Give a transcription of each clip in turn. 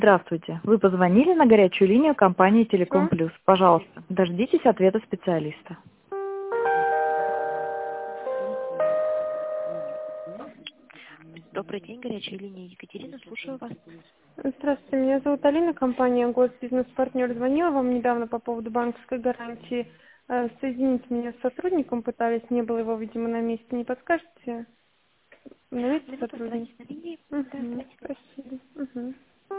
Здравствуйте. Вы позвонили на горячую линию компании Телеком Что? Плюс. Пожалуйста, дождитесь ответа специалиста. Добрый день, горячая линия Екатерина, слушаю вас. Здравствуйте, меня зовут Алина, компания Госбизнес-партнер. Звонила вам недавно по поводу банковской гарантии. Соединить меня с сотрудником пытались, не было его, видимо, на месте. Не подскажете? На месте Минуту, сотрудник? оставайтесь на линии. Да, оставайтесь. Спасибо. Угу.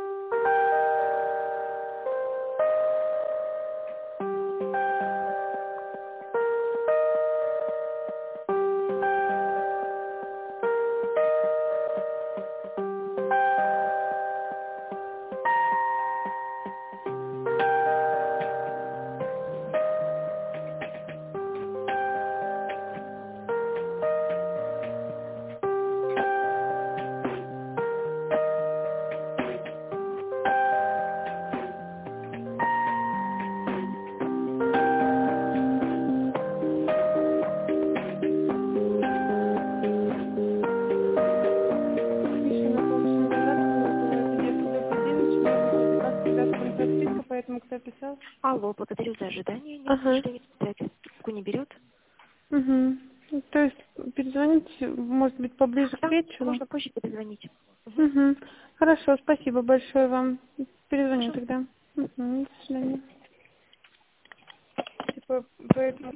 Миша на помощь дождаться, это детский ДП-9, можно вроде как ребята там со списка, поэтому кто писал? Алло, благодарю за ожидание. Нет, к Ага. сожалению, трубку не берет. Угу. То есть перезвонить, может быть, поближе к Да, вечеру? можно позже перезвонить. Угу. Хорошо, спасибо большое вам. Перезвоню Пожалуйста. тогда. Угу. До свидания. Типа, поэтому